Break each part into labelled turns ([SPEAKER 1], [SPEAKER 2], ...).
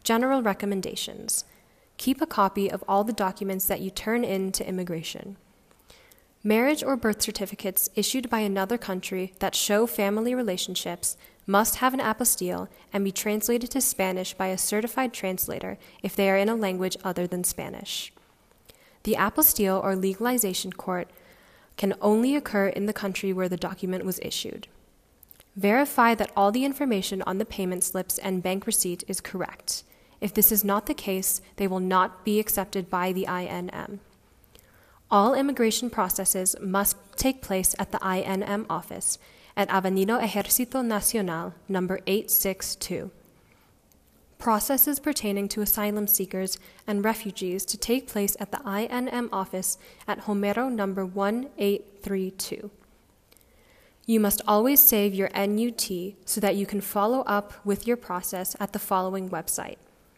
[SPEAKER 1] General recommendations. Keep a copy of all the documents that you turn in to immigration. Marriage or birth certificates issued by another country that show family relationships must have an apostille and be translated to Spanish by a certified translator if they are in a language other than Spanish. The apostille or legalization court can only occur in the country where the document was issued. Verify that all the information on the payment slips and bank receipt is correct. If this is not the case, they will not be accepted by the INM. All immigration processes must take place at the INM office at Avenida Ejército Nacional, number 862. Processes pertaining to asylum seekers and refugees to take place at the INM office at Homero, number 1832. You must always save your NUT so that you can follow up with your process at the following website: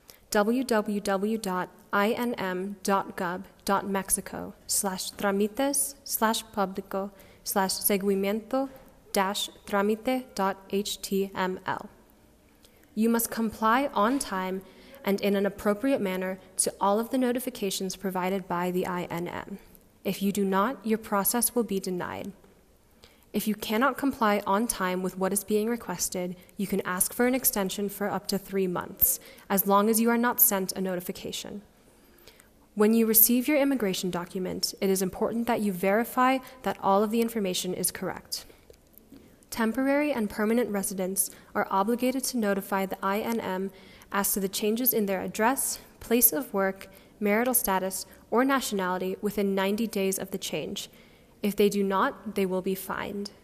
[SPEAKER 1] www.inm.gov.mexico/trámites/seguimiento-trámite.html. You must comply on time and in an appropriate manner to all of the notifications provided by the INM. If you do not, your process will be denied. If you cannot comply on time with what is being requested, you can ask for an extension for up to 3 months, as long as you are not sent a notification. When you receive your immigration document, it is important that you verify that all of the information is correct. Temporary and permanent residents are obligated to notify the INM as to the changes in their address, place of work, marital status, or nationality within 90 days of the change. If they do not, they will be fined.